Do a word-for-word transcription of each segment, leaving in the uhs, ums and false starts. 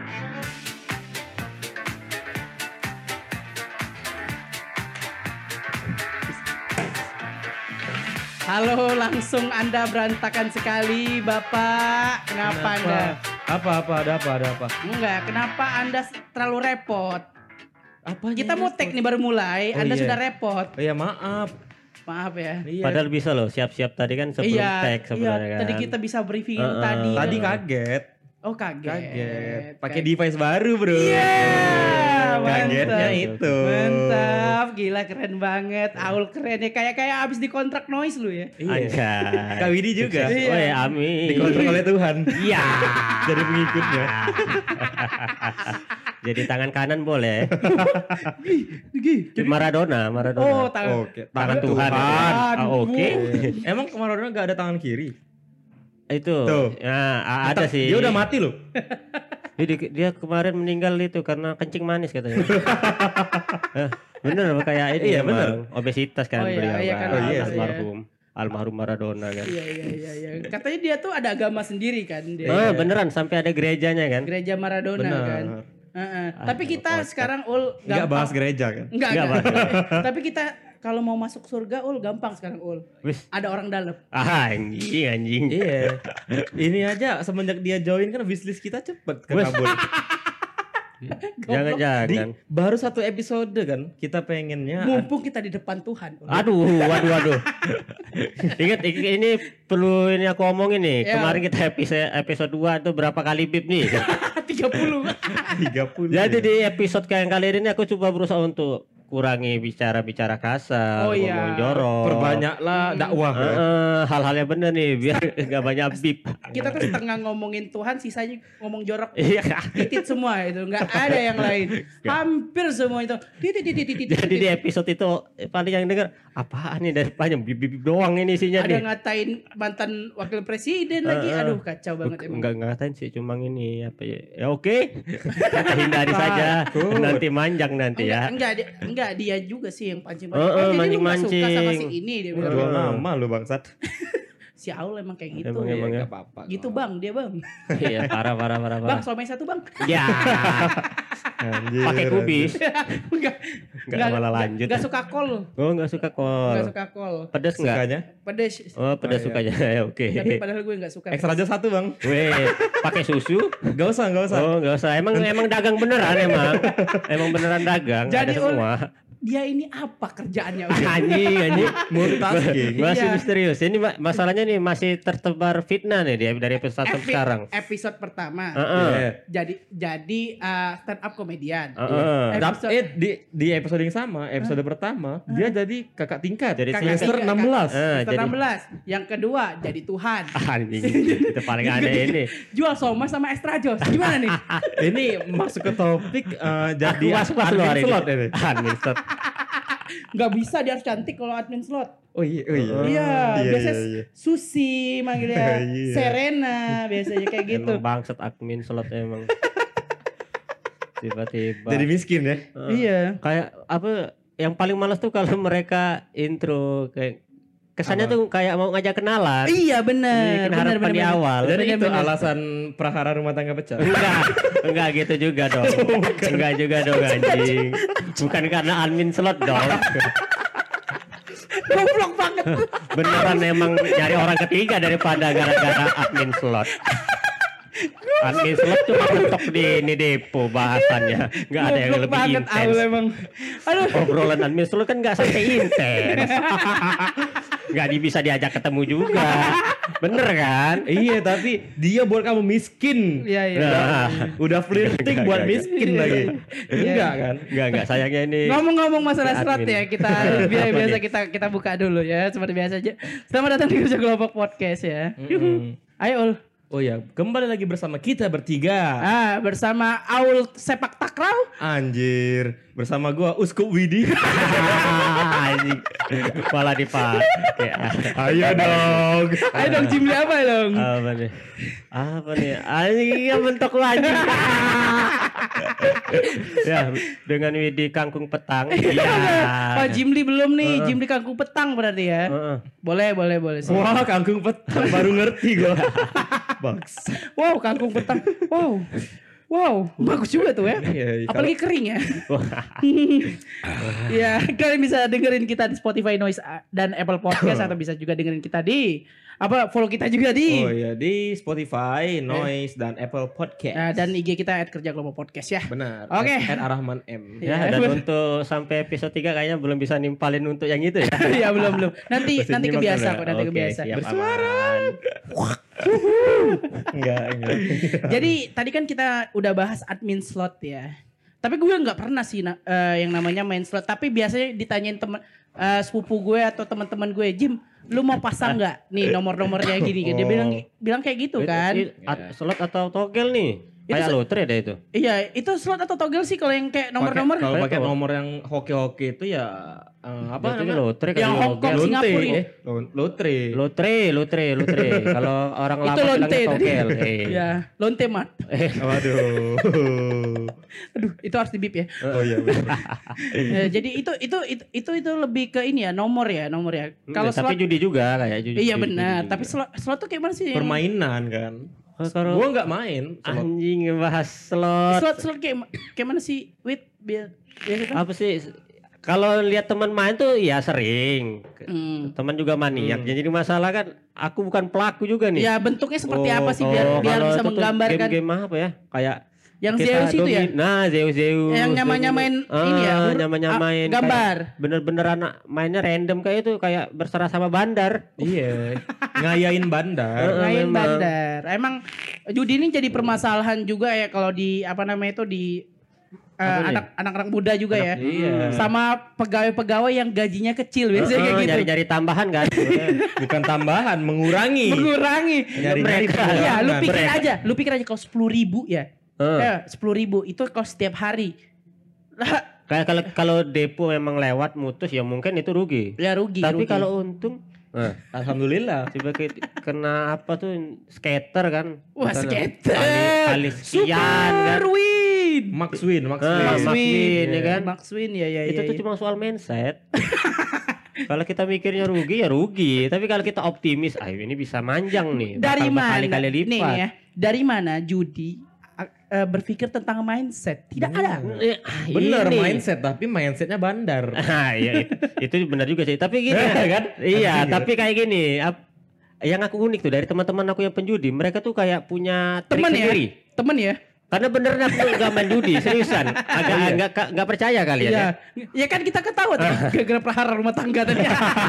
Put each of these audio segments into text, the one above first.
Halo, langsung Anda berantakan sekali, Bapak. Kenapa, kenapa Anda? Apa, apa, ada apa, ada apa? Enggak, kenapa Anda terlalu repot? Apanya Kita mau take nih baru mulai, oh, Anda iya. sudah repot. Oh iya, maaf. Maaf ya. Iya. Padahal bisa loh, siap-siap tadi kan sebelum iya, tag sebenarnya iya, kan. tadi kita bisa briefing Uh, uh, tadi. Tadi kaget. Oh kaget. Kaget. Pakai Kaget. device baru, Bro. Iya, Kagetnya mantap. itu. Mantap, gila keren banget. Aul keren ya, kayak kayak abis dikontrak noise lu ya. Anjay. Kak Widi juga. Iya. Oh ya, amin. Dikontrol oleh Tuhan. Iya. Jadi pengikutnya. Jadi tangan kanan boleh. Gih, jadi Maradona, Maradona. oh tangan. Oke. Tangan Tuhan. Tuhan. Ah, Oke. Emang Maradona gak ada tangan kiri? Itu. Tuh. Ya, a- ada Tetap, sih. Dia udah mati loh. Dia, dia kemarin meninggal itu karena kencing manis katanya. Eh, bener kayak ini. Iya, emang. bener. Obesitas kan Oh, iya, beliau iya, kan. kan, Oh, iya, almarhum. Almarhum Maradona kan. Iya iya iya iya. Katanya dia tuh ada agama sendiri kan dia. Oh, beneran sampai ada gerejanya kan? Gereja Maradona Benar. kan. Heeh. Ah, Tapi kita podcast. sekarang ul Enggak bahas gereja kan? Enggak, Nggak enggak. Tapi kita kalau mau masuk surga ul gampang sekarang ul. Wis. Ada orang dalam. Ah, anjing anjing. Iya. Ini aja semenjak dia join kan wishlist kita cepet kekabul. Di Jangan-jangan. baru satu episode kan kita pengennya ad- Mumpung kita di depan Tuhan. Ul. Aduh, waduh, waduh. Ingat ik- ini perlu ini aku omongin nih. Ya. Kemarin kita episode episode dua tuh berapa kali bip nih? tiga puluh. tiga puluh. Jadi di episode kayak kali ini aku coba berusaha untuk kurangi bicara-bicara kasar, Oh, iya. ngomong jorok. Perbanyaklah dakwah Eh, ya. eh, hal-hal yang bener nih biar nggak banyak bip. Kita tuh setengah ngomongin Tuhan, sisanya ngomong jorok. Iya. Titit semua itu, enggak ada yang lain. Hampir semua itu. Titit titit titit. Jadi di episode itu eh, paling yang denger apaan nih dari banyak bip bip doang ini isinya ada nih. ngatain mantan wakil presiden lagi. Eh, eh. Aduh kacau banget emang. Enggak ngatain sih, cuma ini apa ya? Ya oke. Kita hindari saja. Takut. Nanti manjang nanti Enggak, ya. enggak, dia, enggak dia juga sih yang pancing-pancing. Oh, oh, jadi lu nggak mancing-mancing. suka sama si ini dia bilang. Jual nama lu bangsat. Si Aul emang kayak gitu. Emang, ya. emang ya. Gak apa-apa. Gitu bang, dia bang. Iya, parah parah parah Bang, parah. somai satu bang. Ya. Anjir, Pakai kubis. enggak, Enggak malah lanjut. Enggak suka kol. Oh, enggak suka kol. Enggak suka kol. Pedas anjir. enggak? Sukanya Pedes. Oh, pedas Oh, iya. sukanya. Ya oke. Tapi padahal gue enggak suka. ekstra aja satu bang. Weh, pakai susu? Gak usah, gak usah. Oh, enggak usah. Emang emang dagang beneran emang. Emang beneran dagang. Jadi, ada Ul, semua. Dia ini apa kerjaannya? Anjing, anjing. Multitasking. Masih Iya. misterius. Ini ma- masalahnya nih masih tertebar fitnah nih dia dari episode satu Epi- sekarang. Episode pertama. Heeh. Iya. Jadi jadi uh, stand up komedian. Heeh. Dap- Episode- eh, di di episode yang sama, episode pertama, dia jadi kakak tingkat. Jadi Kakak semester tingkat, enam belas. Eh, Semester jadi- enam belas. Yang kedua jadi Tuhan. Anjing. Itu paling aneh ini. Jual somai sama extra jos. Gimana nih? Ini masuk ke topik eh, jadi Aku was-was loh admin hari ini. slot ini. Admin slot. Nggak bisa dia harus cantik kalau admin slot. Oh iya, oh iya. Iya, Iya, biasa iya, iya. Susi manggilnya Iya. Serena biasanya kayak gitu. Emang bangsat admin slot emang. Tiba-tiba. Jadi miskin ya. Heeh. Iya. Kayak apa yang paling males tuh kalau mereka intro kayak kesannya Apa? tuh kayak mau ngajak kenalan. Iya Bikin benar. Benar harapan di benar. awal. Jadi Bener, itu bener. alasan prahara rumah tangga pecah. Enggak, enggak gitu juga dong. Enggak juga dong anjing. Bukan karena admin slot dong. Goblok banget. Beneran emang nyari orang ketiga daripada gara-gara admin slot. Admin slot cuma mentok di ini depo bahasannya. Enggak ada yang Goblok lebih banget Aul intens. emang. Aduh. Obrolan admin slot kan enggak sampai intens. Enggak di- bisa diajak ketemu juga. Bener kan? Iya, tapi dia buat kamu miskin. Iya iya. Nah, Udah flirting Enggak, buat enggak, miskin lagi. Enggak kan? enggak enggak sayangnya ini. Ngomong-ngomong masalah Admin. slot ya, kita biasa, Apa biasa nih? kita kita buka dulu ya, seperti biasa aja. Selamat datang di Kerja Kelompok Podcast ya. Yuhu. Ayo Ul. Oh ya, kembali lagi bersama kita bertiga. Ah, bersama Aul Sepak Takraw. Anjir, bersama gua Uskup Widi. Anjing. Malah dipakai. Ayo dong. Ayo dong Jimli apa dong? Apa nih? Apa nih? Anjing yang bentuk lu anjing. Ya, dengan Widi Kangkung Petang. Iya. Oh Jimli belum nih, Jimli Kangkung Petang berarti ya. Heeh. Boleh, boleh, boleh. sih. Wah, kangkung petang baru ngerti gua. Baks. Wow, Kangkung Petang. Wow. Wow, bagus juga tuh ya. Iya, kalau- Apalagi kering ya. Ya, kalian bisa dengerin kita di Spotify Noise dan Apple Podcast atau bisa juga dengerin kita di apa follow kita juga di Oh iya di Spotify, Noise dan Apple Podcast. Nah, dan I G kita at Kerja Global Podcast ya. Benar. Oke. At Arahman M. Ya, Iya. dan untuk sampai episode tiga kayaknya belum bisa nimpalin untuk yang itu ya. Ya belum belum. Nanti Masih nanti nyimak kebiasa dulu ya? kok, nanti Oke, kebiasa. siap, Bersuara. aman. Enggak, enggak. Jadi tadi kan kita udah bahas admin slot ya. Tapi gue nggak pernah sih na- eh, yang namanya main slot. Tapi biasanya ditanyain teman eh, sepupu gue atau teman-teman gue, Jim, lu mau pasang nggak nih nomor-nomornya gini? Dia Oh. bilang bilang kayak gitu kan. Itu- itu ad- slot atau togel nih? Itu Kayak se- lotre deh itu. Iya, itu slot atau togel sih kalau yang kayak Pakai- nomor-nomor. Kalau pakai Apa? nomor yang hoki-hoki itu ya eh, apa Jatuhnya namanya? lotre Yang kayak Hong Kong, togel. Singapura Lonte, ini. eh, lon- lotre. Lotre, lotre, lotre. Kalau orang Itu lama lonte bilangnya tadi. togel. Eh. Ya, lonte mat. Eh, Waduh. Aduh, itu harus dibip ya. Oh iya benar. Eh, jadi itu itu itu itu itu lebih ke ini ya, nomor ya, nomor ya. Kalau tapi slot judi juga kayak judi. iya judi- benar, judi tapi juga. slot slot tuh kayak mana sih? Permainan kan. Oh, kalau Gua nggak main. slot. anjing ngebahas slot. Slot slot kayak kayak mana sih? Wait, biar biasa kan? Apa sih? Kalau lihat teman main tuh ya sering. Hmm. Teman juga maniak. Hmm. Jadi masalah kan aku bukan pelaku juga nih. Ya bentuknya seperti Oh, apa sih biar Oh, biar kalau bisa itu tuh menggambarkan game-game apa ya? Kayak yang kita Zeus itu ya? domin- Nah, Zeus Zeus. Yang nyama-nyamain ini ya, huruf- nyama-nyamain ah, gambar. kayak Bener-bener anak mainnya random kayak itu kayak berserah sama bandar. Iya. Ngayain bandar. Heeh. Main memang. bandar. Emang judi ini jadi permasalahan juga ya kalau di apa namanya itu di eh, Apa nih? anak anak-anak muda juga ya. Iya. Sama pegawai-pegawai yang gajinya kecil biasanya Heeh, kayak gitu. Nyari-nyari tambahan kan. Bukan tambahan, mengurangi. Mengurangi. Nyari-nyari Mereka. pengurangan. Iya, lu pikir Mereka. aja, lu pikir aja kalau sepuluh ribu ya. Heeh. Eh, sepuluh ribu itu kalau setiap hari. Lah, Kayak kalau kalau depo memang lewat mutus ya mungkin itu rugi. ya rugi. Tapi rugi. kalau untung nah, Alhamdulillah. coba ke- kena apa tuh skater kan. wah Misalnya skater. Kali, kali sekian kan. Super win. Max win, Max Ah, win. Max win, ya kan? Max win ya ya Itu ya. tuh ya. cuma soal mindset. Kalau kita mikirnya rugi ya rugi, tapi kalau kita optimis, ah ini bisa manjang nih. Dari bakal mana? berkali-kali Nih, lipat. nih ya. Dari mana judi eh, berpikir tentang mindset? Tidak ada. Eh, ah, Bener ini. mindset, tapi mindsetnya bandar. Ah, iya, itu, itu benar juga sih. Tapi gini Kan? Iya, Anjing, tapi kayak gini. ap- yang aku unik tuh dari teman-teman aku yang penjudi, mereka tuh kayak punya trik Temen ya? sendiri. Temen ya? Karena bener aku nggak main judi, seriusan. Agak Iya. nggak nggak percaya kalian ya. Iya. Ya kan kita ketawa tuh gara-gara prahara rumah tangga tadi.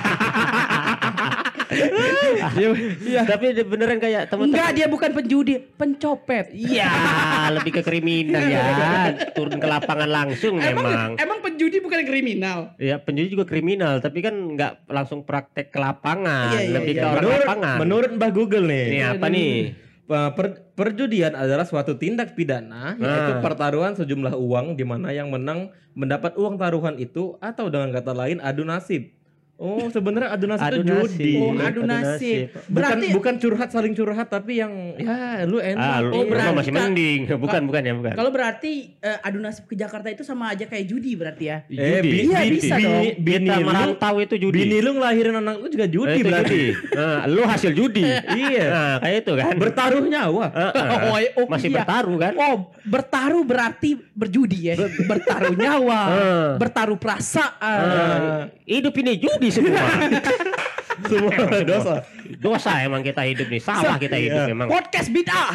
Iya. Tapi dia beneran kayak teman-teman. Enggak, dia bukan penjudi, pencopet. Iya, lebih ke kriminal ya. Turun ke lapangan langsung Emang memang. emang penjudi bukan kriminal. Ya penjudi juga kriminal, tapi kan nggak langsung praktek ke lapangan, Iya, iya, lebih iya. ke orang menurut, lapangan. menurut Mbah Google nih. Ini apa nih? Uh, per- perjudian adalah suatu tindak pidana yaitu Nah. pertaruhan sejumlah uang di mana yang menang mendapat uang taruhan itu atau dengan kata lain adu nasib. Oh, sebenarnya adu nasib Adu itu judi. Oh, Adu adu nasib. Bukan Berarti bukan curhat saling curhat tapi yang ya lu enak. Ah, lu Oh, lu berarti masih Kak- mending. Bukan, bukan ya, bukan. kalau berarti eh, adu nasib ke Jakarta itu sama aja kayak judi berarti ya. Eh, Judi. bi- Iya, bi- bisa bi- dong. Bini Kita lu, merantau itu judi. bini lu ngelahirin anak lu juga Eh, judi itu berarti. judi. Nah, lu hasil judi. Iya. Nah, kayak itu kan. Bertaruh nyawa. Ah, ah. Oh, oh, Masih iya. bertaruh kan? Oh, bertaruh berarti berjudi ya. Bertaruh nyawa, Ah. bertaruh perasaan. Ah, hidup ini judi semua. Semua dosa. Dosa emang kita hidup nih. Salah kita hidup Iya. memang. Podcast bid'ah.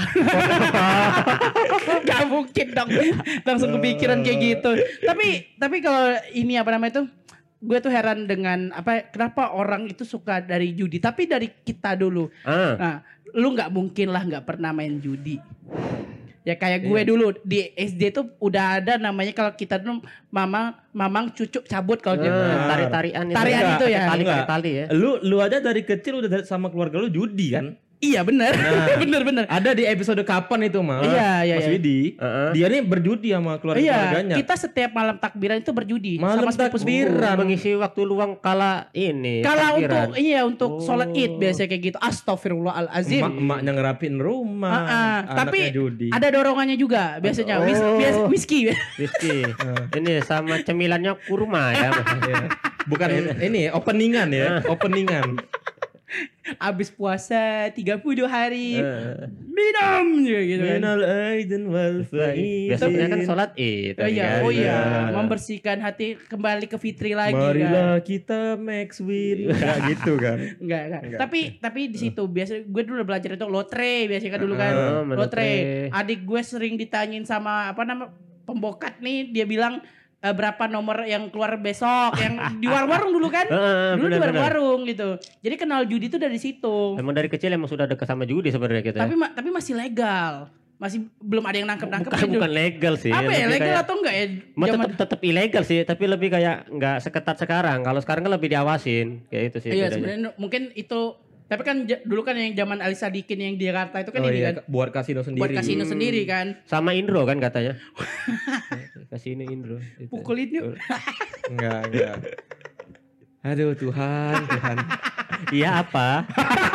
Gak mungkin dong. Langsung kepikiran kayak gitu. Tapi tapi kalau ini apa namanya itu, gue tuh heran dengan apa kenapa orang itu suka dari judi. Tapi dari kita dulu. Ah. Nah, lu nggak mungkin lah nggak pernah main judi. Ya kayak gue dulu di S D tuh udah ada namanya kalau kita dulu mamang mamang cucuk cabut kalau dia. Ah, tari-tarian itu. Tarian Enggak, itu ya? pakai tali pakai Enggak. tali ya. Lu lu aja dari kecil udah dari- sama keluarga lu judi kan? Iya bener, Nah. bener bener. Ada di episode kapan itu mah? Iya, iya, Mas iya. Widi. Heeh. Dia nih berjudi sama Iya, keluarga-keluarganya. kita setiap malam takbiran itu berjudi Malam sama sepupu-sepupu. takbiran. Mengisi waktu luang kala ini. Kalau takbiran. untuk iya untuk Oh. sholat id biasanya kayak gitu. Astagfirullahalazim. Emak-emaknya ngerapin rumah. Ah, ah. anaknya Tapi judi. ada dorongannya juga biasanya. Whis, Oh. bias- whisky. Rizky. Ini sama cemilannya kurma ya. Iya. Bukan ini openingan ya, openingan. Abis puasa tiga puluh hari Eh. minum gitu kan. Minal aidin wal faizin. Biasanya kan sholat id. Oh iya, kan? oh iya, Iya. membersihkan hati kembali ke fitri lagi Marilah kan. kita max win. Enggak gitu kan. Enggak, enggak. Enggak. Tapi tapi di situ biasa gue dulu udah belajar itu lotre biasanya kan dulu kan. Ah, main lotre. lotre. Adik gue sering ditanyain sama apa nama pembokat nih, dia bilang eh, berapa nomor yang keluar besok yang di warung-warung dulu kan. Heeh, Dulu di benar-benar. warung-warung gitu. Jadi kenal judi itu dari situ. Emang dari kecil emang sudah dekat sama judi sebenarnya kita. Tapi ma- tapi masih legal. Masih belum ada yang nangkep-nangkep. bukan bukan legal sih. Apa ya, lebih legal kayak- atau enggak ya? Ma, Zaman- tetap tetap ilegal sih, tapi lebih kayak nggak seketat sekarang. Kalau sekarang kan lebih diawasin, kayak itu sih Iya, bedanya. sebenarnya mungkin itu, tapi kan j- dulu kan yang zaman Ali Sadikin yang di Jakarta itu kan Oh ini iya, kan buat kasino sendiri. buat kasino sendiri kan. Sama Indro kan katanya. Kasino Indro. itu. Pukulin yuk. Enggak, enggak. Aduh Tuhan, Tuhan. Iya apa?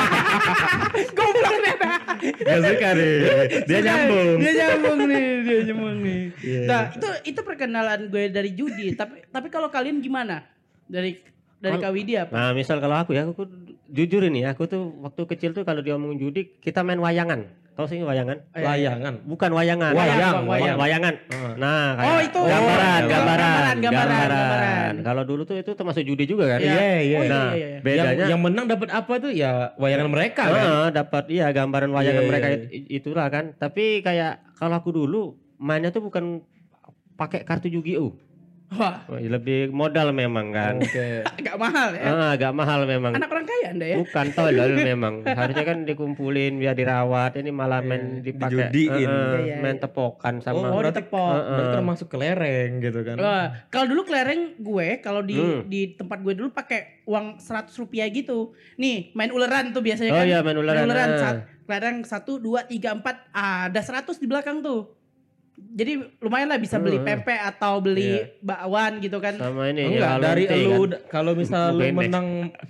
Goblok ternyata. Gak suka deh. Dia nyambung. Dia nyambung nih, dia nyambung nih. Iya. Nah, itu itu perkenalan gue dari judi, tapi tapi kalau kalian gimana? Dari dari Kalau- Kak Widya apa? Nah, misal kalau aku ya, aku jujur ini ya, aku tuh waktu kecil tuh kalau diomongin judi, kita main wayangan. Tahu sih wayangan? Eh, Layangan. Bukan wayangan. Wayang, Wa- wayang. wayangan. Heeh. Nah, kayak Oh, itu. gambaran, Oh, gambaran, gambaran, gambaran, gambaran. gambaran. Kalau dulu tuh itu termasuk judi juga kan? Iya. Iya, iya. Oh, iya, Nah, iya, iya. bedanya Yang, yang menang dapat apa tuh ya wayangan mereka kan. Heeh, dapat iya gambaran wayangan Iya, mereka iya. it- itulah kan. Tapi kayak kalau aku dulu mainnya tuh bukan pakai kartu Yu-Gi-Oh. Wah, Wah, lebih modal memang kan. Oke. agak mahal ya. Ah, agak mahal memang. Anak orang kaya Anda ya. Bukan tolol memang. Harusnya kan dikumpulin biar dirawat. Ini malah main Iya, dipakai dijudiin. heeh, Iya, iya. main tepokan sama. Oh, Oh, berarti, ditepok. berarti termasuk kelereng gitu kan. Wah, kalau dulu kelereng gue, kalau di Hmm. di tempat gue dulu pakai uang seratus rupiah gitu. Nih, main uleran tuh biasanya Oh kan. iya, main uleran. Ah. Sat- kelereng satu, dua, tiga, empat, ada seratus di belakang tuh. Jadi lumayan lah bisa beli Hmm. pempek atau beli Iya. bakwan gitu kan. Sama ini Enggak, ya, dari lonte lu kan. d- kalau misal lu Bukan deh. menang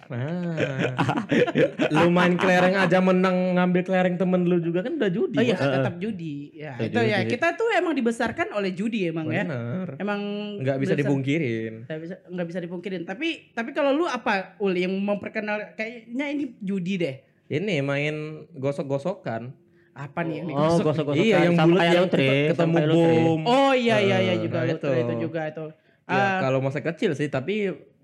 nah, lu main kelereng aja menang ngambil kelereng temen lu juga kan udah judi. Oh iya, Bos. tetap judi. Ya, Tetap itu ya. judi. Kita tuh emang dibesarkan oleh judi emang ya. Bener. Emang Nggak bisa dibesar- dipungkirin. Nggak bisa nggak bisa dipungkirin. Tapi tapi kalau lu apa Ul yang memperkenal kayaknya ini judi deh. Ini main gosok-gosokan. Apa nih yang Oh, digosok? gosok-gosokan. Iya, yang sama bulat kayak yang lotre, ket- ketemu sampai lotre. bom. Oh iya iya iya Eh, juga nah lotre itu. itu juga itu. Ya, Ah, kalau masa kecil sih, tapi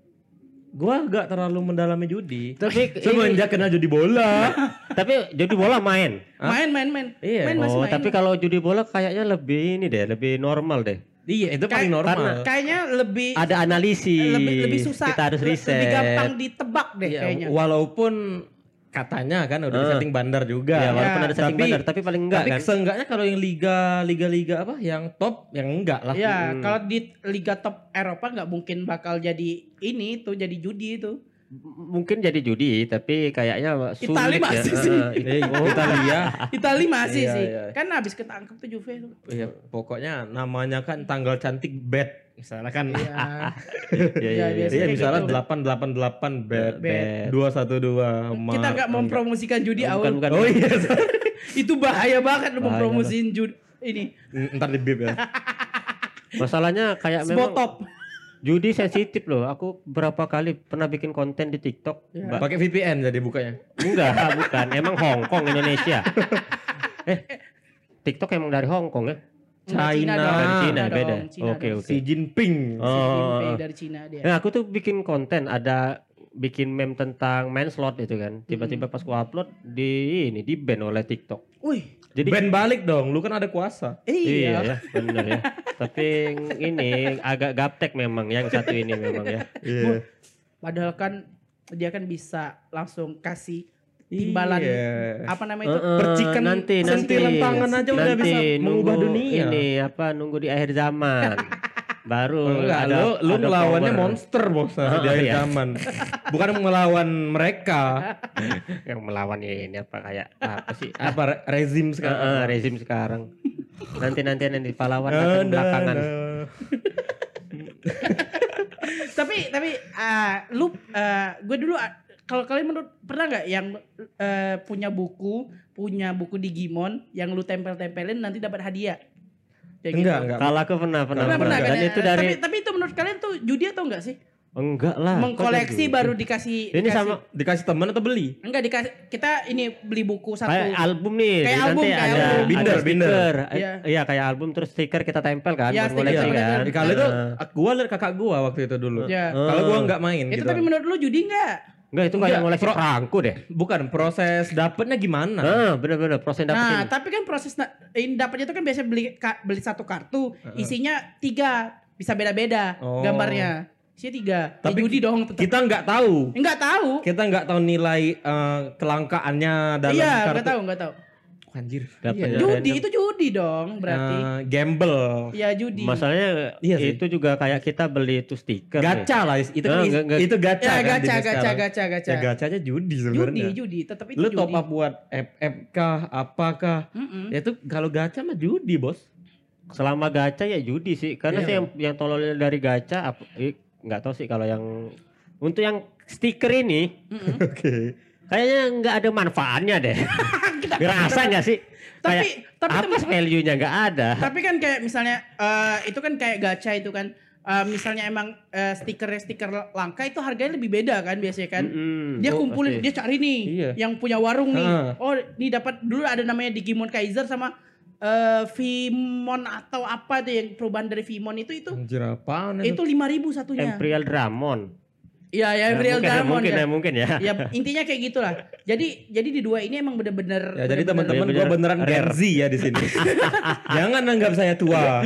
gua gak terlalu mendalami judi. Tapi Semenjak kena judi bola. tapi judi bola main. main main main. Iya. Main masih Oh, main. tapi kalau judi bola kayaknya lebih ini deh, lebih normal deh. Iya, itu paling Kayak- normal. kayaknya lebih Ada analisis. lebih lebih susah. Kita harus le- riset. Lebih gampang ditebak deh Iya, kayaknya. walaupun katanya kan udah Eh. disetting bandar juga. Ya, walaupun Ya, ada setting tapi- bandar, tapi paling enggak Tapi kan. seenggaknya kalau yang liga liga liga apa yang top yang enggak lah. Ya, Hmm. kalau di Liga Top Eropa nggak mungkin bakal jadi ini tuh jadi judi itu. M- Mungkin jadi judi, tapi kayaknya sulit Itali ya. masih Heeh, sih. itu- Eh, Italia. Itali masih Iya, sih. iya. Kan habis ketangkep tuh Juve tuh. Iya, pokoknya namanya kan tanggal cantik bet. Misalnya kan. Iya. Iya, iya, Iya, iya. biasa. Iya, kayak misalnya gitu. delapan delapan delapan bet. Bet. dua satu dua. Kita nggak mempromosikan judi Oh, awal. bukan, bukan. Oh iya, Itu bahaya banget lu Bahaya mempromosiin judi ini. ntar di bib ya. Masalahnya kayak memang Spotop. judi sensitif loh. Aku berapa kali pernah bikin konten di TikTok. Iya. Ba- Pakai V P N jadi bukanya. Enggak, bukan. Emang Hong Kong Indonesia. eh, TikTok emang dari Hong Kong ya? Enggak, China. dong, Dari Cina, dong, beda. Cina Oke, dong. oke. Si Jinping. Oh, Jinping oh, oh. dari Cina dia. Nah, aku tuh bikin konten ada bikin meme tentang main slot itu kan. Tiba-tiba pas gua upload di ini di ban oleh TikTok. Wih, Jadi Ben balik dong, lu kan ada kuasa. iya iya. ya, bener ya. Tapi ini agak gaptek memang yang satu ini memang ya. Iya. Padahal kan dia kan bisa langsung kasih timbalan Iya. apa namanya itu? Heeh, Percikan nanti nanti sentilan tangan aja udah nanti bisa mengubah nunggu dunia. Ini apa nunggu di akhir zaman. Baru Enggak, ada lu lu ada ngelawannya power. monster bos nah, Oh, di akhir iya. zaman. Bukan melawan mereka. Yang melawan ini apa kayak apa sih? Apa re- rezim Heeh, sekarang. rezim sekarang. Nanti nanti nanti pahlawan Nah, datang nah, belakangan. nah. Tapi tapi ah, lu ah, gue dulu ah, kalau kalian menurut pernah nggak yang eh, punya buku punya buku Digimon yang lu tempel-tempelin nanti dapat hadiah? Kayak Enggak, gitu. enggak. Kalau aku pernah pernah Pernah pernah kan? Dan ya? itu dari Tapi tapi itu menurut kalian tuh judi atau enggak sih? Enggak lah. Mengkoleksi kok baru judi? dikasih. Ini dikasih. sama Dikasih teman atau beli? Enggak dikasih. Kita ini beli buku satu. kayak album nih. Kayak nanti album, kayak ada album. Binder, ada binder. stiker. Iya. Eh, Iya kayak album terus stiker kita tempel kan Iya, buat stiker koleksi kita kan. tempel. Kalau itu Nah. gua liat kakak gua waktu itu dulu. Ya. Kalau gua nggak main Itu gitu. tapi menurut lu judi enggak? Enggak itu kayak Enggak, koleksi pro- perangku deh. Bukan proses dapetnya gimana? Nah, bener-bener proses Nah, dapetin. tapi kan proses na- ini dapatnya itu kan biasanya beli ka- beli satu kartu, isinya tiga, bisa beda-beda Oh. gambarnya. Isinya tiga. Tapi Ya, judi dong tetap. Kita nggak tahu. Enggak tahu. Kita nggak tahu nilai eh, kelangkaannya dalam Iya, kartu. enggak tahu, enggak tahu. Anjir. Dapetnya Iya. Judi random. itu judi dong berarti. Eh, gamble. Iya, judi. Masalahnya Iya sih. itu juga kayak kita beli itu stiker. Gacha lah itu Nah, kan nggak- nggak- itu gacha Ya, kan gacha, jenis gacha, sekarang. gacha, gacha. Ya gacanya judi Judi, sebenarnya. judi, tetap itu Lu judi. top up buat F F kah apakah? Mm-mm. Ya itu kalau gacha mah judi, Bos. Selama gacha ya judi sih. Karena Iya. sih yang yang tolol dari gacha apa eh, nggak tahu sih kalau yang untuk yang stiker ini Mm-mm. Oke. kayaknya nggak ada manfaatnya deh. Ngerasa nggak sih? Tapi Kayak, tapi apa tem- value-nya nggak ada. tapi kan kayak misalnya eh, itu kan kayak gacha itu kan eh, misalnya emang eh, stikernya stiker langka itu harganya lebih beda kan biasanya kan. Mm-mm. Dia Oh, kumpulin, pasti. dia cari nih Iya. yang punya warung nih. Heeh. Oh, nih dapat dulu ada namanya Digimon Kaiser sama eh Vimon atau apa tuh yang perubahan dari Vimon itu itu Anjir apaan itu lima ribu satunya. Imperial Dramon. Iya, ya, Ya, Real mungkin, ya, Diamond mungkin ya. ya mungkin ya. Ya intinya kayak gitulah. Jadi jadi di dua ini emang bener-bener. Ya jadi bener-bener- teman-teman bener-bener gua beneran Gen rare. Z ya di sini. Jangan anggap saya tua.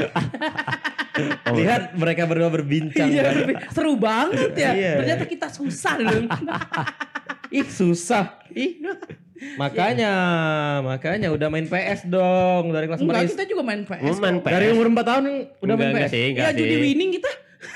Oh. Lihat mereka berdua berbincang. Iya, kan. seru banget ya. Iya. Ternyata kita susah loh. Ih susah. Ih, Makanya, makanya udah main P S dong dari kelas enggak empat. kita juga main P S. Mau main kok. P S. Dari umur empat tahun udah main Enggak, P enggak S. sih, enggak Ya sih. judi winning kita.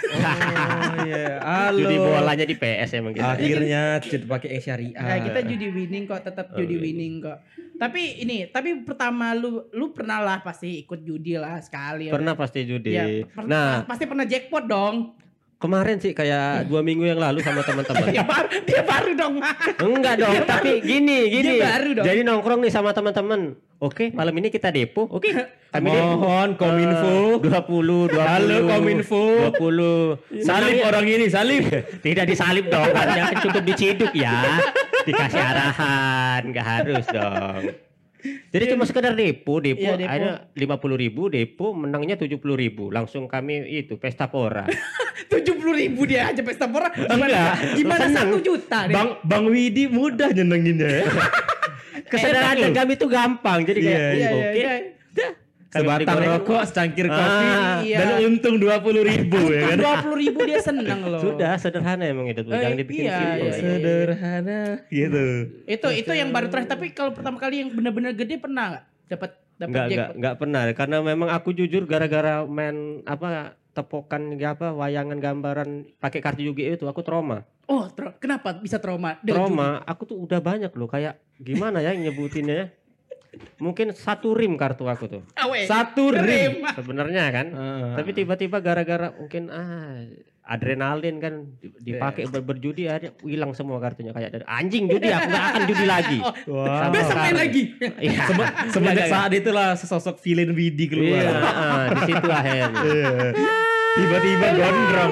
Oh iya. Halo. Judi bolanya di P S emang kita. Akhirnya cit pakai e syariah. Nah, kita judi winning kok, tetap Oh, judi iya. winning kok. Tapi ini, tapi pertama lu lu pernah lah pasti ikut judi lah sekali. Pernah pasti judi. Ya, per- Nah, pasti pernah jackpot dong. kemarin sih kayak dua minggu yang lalu sama teman-teman. Dia baru, dia baru dong. Enggak dong, tapi gini, gini. Dia baru dong. Jadi nongkrong nih sama teman-teman. Oke, malam ini kita depo. Oke. Kami depo. Mohon Kominfo. dua puluh, dua puluh. Halo, Kominfo. dua puluh. Salib orang ini, salib. Tidak disalib dong, hanya cukup diciduk ya. Dikasih arahan, nggak harus dong. Jadi cuma sekedar depo, depo, Iya, depo. akhirnya lima puluh ribu, depo menangnya tujuh puluh ribu. Langsung kami itu pesta pora. tujuh puluh ribu dia aja pesta pora. Gimana, Enggak. gimana Seneng. satu juta deh. Bang Bang Widi mudah nyenenginnya ya. Kesederhanaan kami itu gampang, jadi kayak Iya, Iya, oke. iya, iya. Dah. Kami beli Sebatang goreng. rokok, secangkir kopi, Ah, iya. dan untung dua puluh ribu ya kan. dua puluh ribu dia seneng loh. Sudah sederhana emang itu tuh, Eh, jangan dibikin iya, simpel. iya, iya. Sederhana gitu. Itu itu yang baru terakhir. Tapi kalau pertama kali yang benar-benar gede pernah nggak dapat dapat Enggak, enggak, jackpot? enggak pernah karena memang aku jujur gara-gara main apa tepokan apa wayangan gambaran pakai kartu Yu-Gi-Oh itu aku trauma. Oh, tra- kenapa bisa trauma? Dari Trauma, aku tuh udah banyak loh kayak gimana ya nyebutinnya ya. Mungkin satu rim kartu aku tuh. judi. Awe. Satu rim. Sebenarnya kan. Ah. Tapi tiba-tiba gara-gara mungkin ah adrenalin kan dipakai ber berjudi ada hilang semua kartunya kayak dari anjing judi aku nggak akan judi lagi. Wah. Sama Besok main sekali. lagi. Iya. Sebe- Semenjak saat itulah sesosok villain Widi Iya, keluar. ah, di situ akhirnya. Iya. Tiba-tiba gondrong.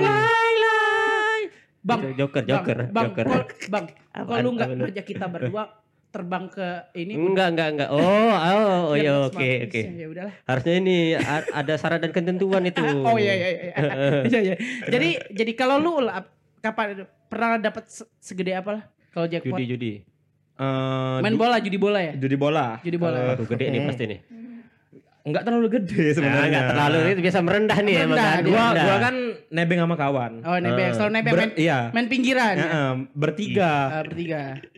Bang, Itu Joker, Joker, bang, Joker. Bang, bang, Apaan, kalau lu nggak apa lu? ngajak kita berdua terbang ke ini Enggak, enggak, enggak. Oh, oh, oh biar ya kita oke, smart oke. mission. Ya udahlah. Harusnya ini a- ada syarat dan ketentuan itu. Oh iya iya iya. Iya iya. Jadi jadi kalau lu lah, kapan pernah dapat se- segede apa lah kalau jackpot? Judi, judi. Eh, Main bola, judi bola ya? judi bola. Judi bola. Eh, Aduh, gede nih pasti nih. Enggak terlalu gede Nah, sebenarnya. enggak terlalu itu biasa merendah nih emang Merendah, kan. dia. Gua Merendah. gua kan nebeng sama kawan. Oh, nebeng. Ah. Selalu nebeng Ber- main, iya. main pinggiran. Ya, ya? em, bertiga. Ah, bertiga.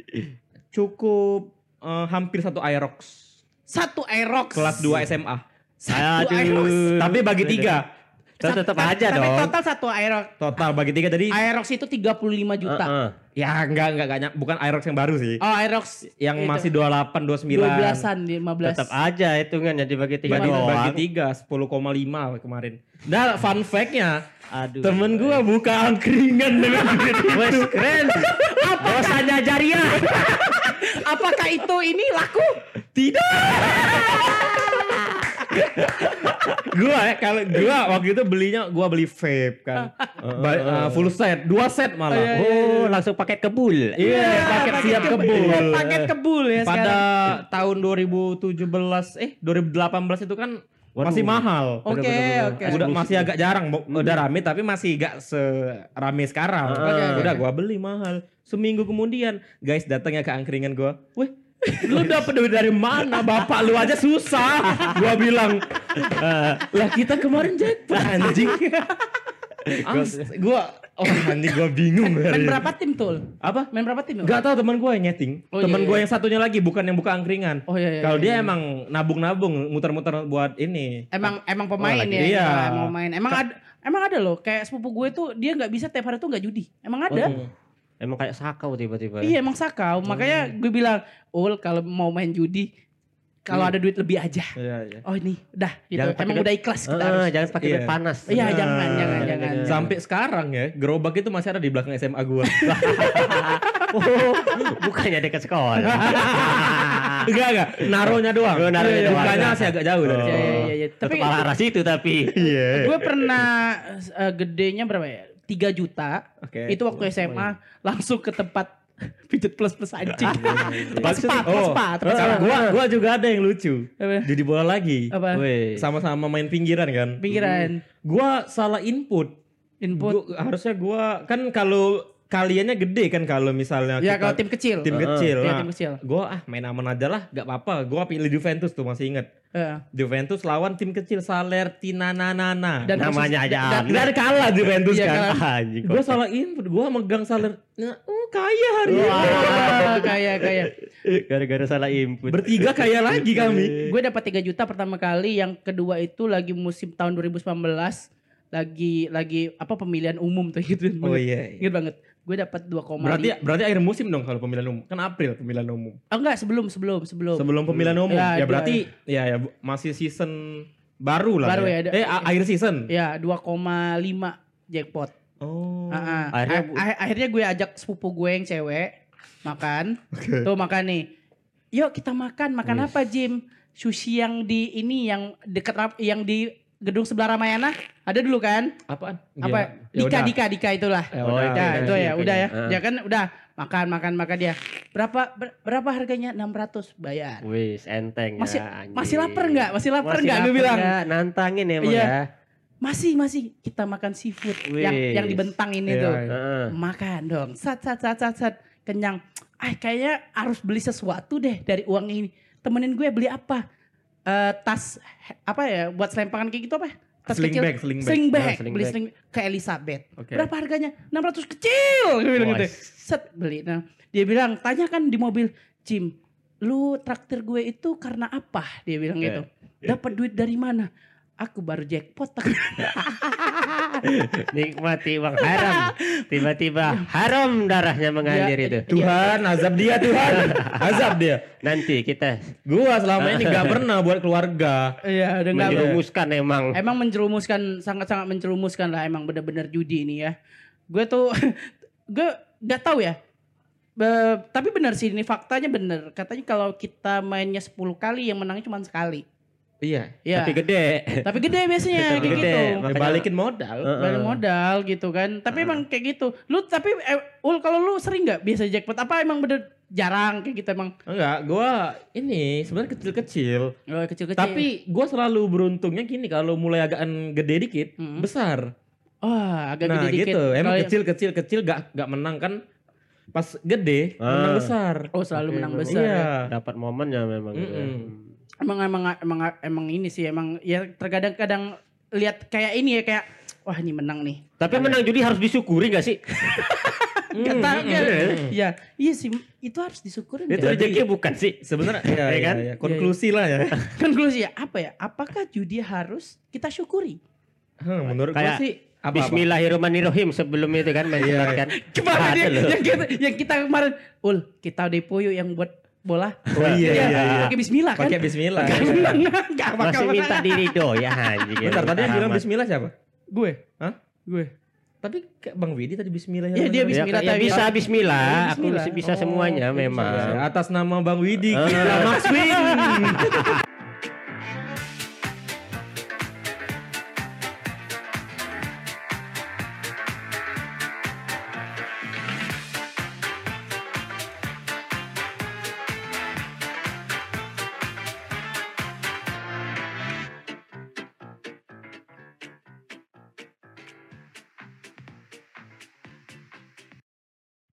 Cukup eh, hampir satu Aerox. Satu Aerox. Kelas dua S M A. Satu Aduh. Aerox. Tapi bagi tiga. Tetap, tetap Tapi- aja tapi dong. total satu Aerox. Total bagi tiga jadi Aerox itu tiga puluh lima juta. Heeh. ya enggak enggak enggak ny- bukan Aerox yang baru sih. Oh, Aerox Yang itu. masih dua puluh delapan, dua puluh sembilan. dua belasan, lima belas. Tetap aja hitungannya dibagi tiga Bagi, doang. bagi tiga sepuluh koma lima kemarin. Nah, fun fact-nya Aduh. temen gua buka angkringan dengan duit itu. Wes keren. Dosanya jariah. Apakah itu ini laku? Tidak. Gua ya kalau gua waktu itu belinya gua beli vape kan. Ba- uh, full set, dua set malah. iya, Oh, langsung paket kebul. Iya, paket siap kebul. Iya, paket kebul ya Pada sekarang. tahun dua ribu tujuh belas eh dua ribu delapan belas itu kan Waduh. masih mahal. Oke, Bener-bener. oke. Udah masih agak jarang, Mo- udah rame tapi masih gak serame sekarang. Oke, oke. Udah gua beli mahal. Seminggu kemudian, guys datangnya ke angkringan gua. Weh, lu dapet duit dari mana? Bapak lu aja susah. Gua bilang, "Eh, lah kita kemarin jackpot anjing." As, gua oh anjing gua bingung. Main hari ini. berapa tim tuh? Apa? Main berapa tim? Gak tahu teman gue yang nyeting. Oh, teman iya, gue iya. yang satunya lagi bukan yang buka angkringan. Oh iya iya. Kalau iya, dia iya. emang nabung-nabung, muter-muter buat ini. emang emang pemain lagi. ya. Iya. Emang pemain. Emang ada emang ada loh kayak sepupu gue tuh dia nggak bisa tiap hari tuh nggak judi. Emang ada. Oh, Emang kayak sakau tiba-tiba. Iya emang sakau. Makanya gue bilang, "Ul kalau mau main judi kalau ada duit lebih aja." iya, iya. Oh ini udah gitu. Jangan pakai Emang duit- udah ikhlas kita Eh, harus. jangan pakai Iya. duit panas. Iya Nah, jangan jangan jangan. Sampai sekarang ya, gerobak itu masih ada di belakang S M A gue. Oh, bukannya dekat sekolah. enggak, enggak. Naruhnya doang. Oh, naruhnya Iya, doang. Bukanya masih agak jauh dari Iya situ. iya iya. iya. Tapi Tapi arah situ tapi. Iya. gue pernah eh, gedenya berapa ya? tiga juta. Oke. Itu waktu S M A langsung ke tempat pijet plus plus anjing. Tempat Maksudnya- spa, tempat Oh, spa, tempat Sama spa. gua gua juga ada yang lucu. Apa? Judi bola lagi. Apa? Weh. Sama-sama main pinggiran kan. Pinggiran, Gua salah input. input. Gua- harusnya gua kan kalau kaliannya gede kan kalau misalnya Ya kita kalau tim kecil. tim Heeh. kecil. Iya, Nah, tim kecil. Gua ah main aman aja lah, gak apa-apa. Gua pilih Juventus tuh masih inget. Heeh. Juventus lawan tim kecil Salernitana. Dan Namanya aja dan, aneh. dan kalah Juventus Iya, kan. kalah. Anjing. Gua salah input, gua megang Saler. Nah, oh kaya hari ini. Wah, kayak kayak. Gara-gara salah input. Bertiga kaya lagi kami. Gue dapat tiga juta pertama kali, yang kedua itu lagi musim tahun dua ribu sembilan belas lagi lagi apa pemilihan umum tuh gitu. Oh iya. Ingat banget. Gue dapat dua koma lima. Berarti berarti akhir musim dong kalau pemilihan umum. Kan April pemilihan umum. Oh enggak, sebelum sebelum sebelum. Sebelum pemilihan umum. Ya, Ya, dua, berarti ya ya bu- masih season baru lah. Baru ya, ada- Eh a- akhir season. Ya, dua koma lima jackpot. Oh. Ah, ah. Akhirnya A- a- akhirnya gue ajak sepupu gue yang cewek makan. Tuh makan nih. Yuk kita makan. Makan Wih. apa, Jim? Sushi yang di ini yang dekat Ram- yang di gedung sebelah Ramayana. Ada dulu kan? Apaan? Apa? Ya Dika udah. Dika Dika itulah. Ya Oh, udah. itu Ya, ya. itu ya, Oke, udah ya. oke. Dia kan udah makan makan makan dia. Berapa ber- berapa harganya? enam ratus bayar. Wis enteng Masih ya. anjing. masih lapar enggak? Masih lapar Masih enggak gue lapar bilang? nggak? Nantangin emang Iya. ya. Masih masih kita makan seafood yang Wis. yang dibentang ini Iya, tuh. iya. Heeh. Makan dong. Sat sat sat sat sat kenyang. Ah kayaknya harus beli sesuatu deh dari uang ini. Temenin gue beli apa? Eh, tas he- apa ya buat selempangan kayak gitu apa? Tas Sling kecil. bag, sling bag. Sling bag. Ah, sling Beli bag. sling ke Elizabeth. Oke. Berapa harganya? enam ratus kecil. Gue bilang Wah. gitu. Set beli. Nah, dia bilang, "Tanya kan di mobil, Jim, lu traktir gue itu karena apa?" Dia bilang Oke. gitu. Dapat duit dari mana? Aku baru jackpot. Nikmati uang haram. Tiba-tiba haram darahnya mengalir Ya, itu. Tuhan, azab dia Tuhan. Azab dia. Nanti kita Gua selama ini gak pernah buat keluarga. Iya, udah nggak- menjerumuskan emang. Emang menjerumuskan, sangat-sangat menjerumuskan lah emang bener-bener judi ini ya. Gue tuh, gue gak tahu ya. Be- tapi benar sih, ini faktanya bener. Katanya kalau kita mainnya sepuluh kali, yang menangnya cuma sekali. Iya. Iya. Tapi gede. Tapi gede biasanya Tapi kayak gede. gitu. Ya, Makanya- balikin modal. Heeh. Balik modal gitu kan. Tapi emang kayak gitu. Lu tapi, eh, Ul kalau lu sering gak biasa jackpot? Apa emang bener jarang kayak gitu emang? Enggak, gua ini sebenarnya kecil-kecil. Oh, kecil-kecil. Tapi gua selalu beruntungnya gini kalau mulai agak gede dikit, Mm. besar. Wah, agak Nah gede dikit. gitu, emang Kalau- kecil-kecil-kecil gak, gak menang kan. Pas gede, menang Ah. besar. Oh, selalu Oke, menang memang. besar. Iya. ya. Dapat momennya memang. gitu ya. Mm-mm. Emang emang emang emang ini sih emang ya terkadang-kadang lihat kayak ini ya kayak wah ini menang nih. Tapi menang judi harus disyukuri gak sih? Kata Mm, ya, mm. iya iya sih itu harus disyukurin. Itu ya. rezeki bukan sih? Sebenarnya ya, Ya ya, kan? ya, konklusi lah ya. Konklusi ya apa ya? Apakah judi harus kita syukuri? Hmm, menurut Kayak gua sih apa, Bismillahirrahmanirrahim sebelum itu kan main Iya. surat kan. Kemarin Ada yang, loh. yang kita yang kita kemarin ul kita depo yuk yang buat bola. Oh iya, Dia iya, iya. Pakai bismillah kan? Pakai bismillah. Gak menang. Gak bakal Masih minta menang. diri do ya anjing. Bentar, tadi yang bilang Rahmat. bismillah siapa? Gue. Hah? Gue. Tapi kayak Bang Widi tadi bismillah. Iya, dia Ya, bismillah ya, tapi- bisa bismillah, Iya, aku bismillah. bisa Oh, semuanya bisa, memang. bisa. Atas nama Bang Widi, Ah. kita Max Win.